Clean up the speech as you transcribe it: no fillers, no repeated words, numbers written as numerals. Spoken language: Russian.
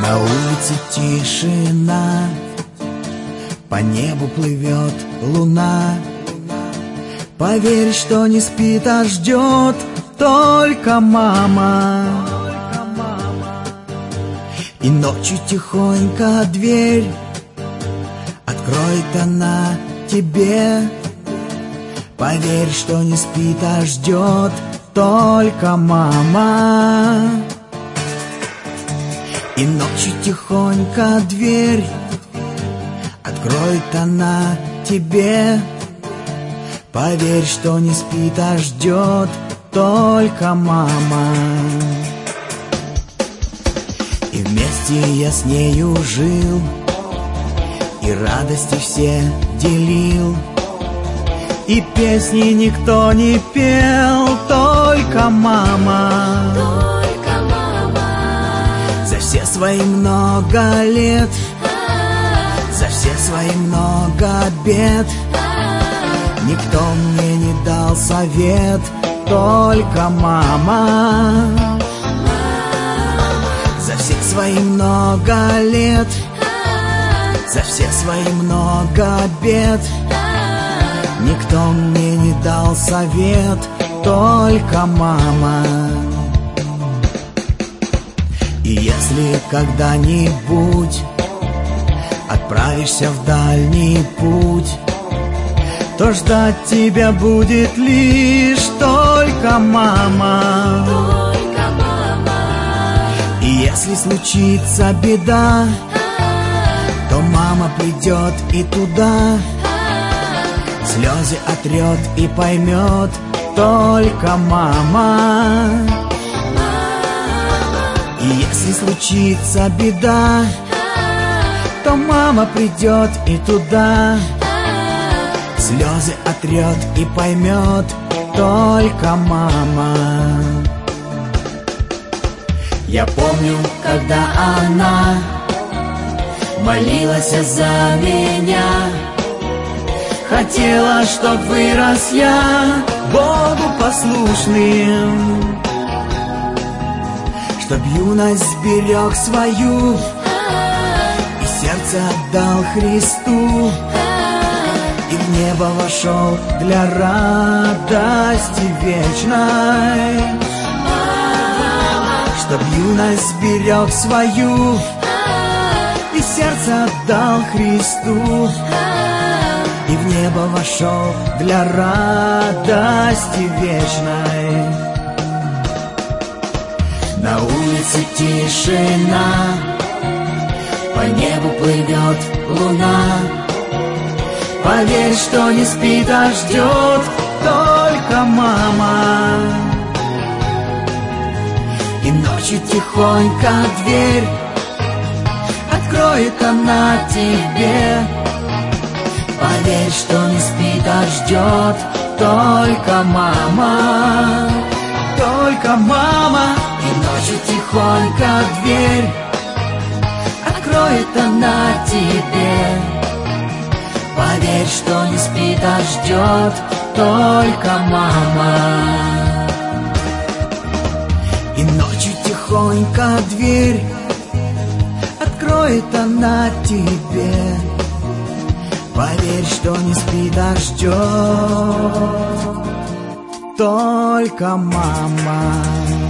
На улице тишина, по небу плывет луна. Поверь, что не спит, а ждет только мама. И ночью тихонько дверь откроет она тебе. Поверь, что не спит, а ждет только мама. И ночью тихонько дверь откроет она тебе. Поверь, что не спит, а ждет только мама. И вместе я с нею жил, и радости все делил, и песни никто не пел, только мама. Только мама. За все свои много лет, за все свои много бед, никто мне не дал совет, только мама. За все свои много лет, за все свои много бед, никто мне не дал совет, только мама. И если когда-нибудь отправишься в дальний путь, то ждать тебя будет лишь только мама. Только мама. И если случится беда, то мама придет и туда, слезы отрет и поймет только мама. И если случится беда, то мама придет и туда, слезы отрет и поймет только мама. Я помню, когда она молилась за меня, хотела, чтоб вырос я Богу послушным, чтоб юность сберег свою и сердце отдал Христу, и в небо вошел для радости вечной. Чтоб юность сберег свою и сердце отдал Христу, и в небо вошел для радости вечной. На улице тишина, по небу плывет луна. Поверь, что не спит, а ждет только мама. И ночью тихонько дверь откроет она тебе. Поверь, что не спит, а ждет только мама. Только мама. И ночью тихонько дверь откроет она тебе. Поверь, что не спит, а ждет только мама. И ночью тихонько дверь откроет она тебе. Поверь, что не спит, а ждет только мама.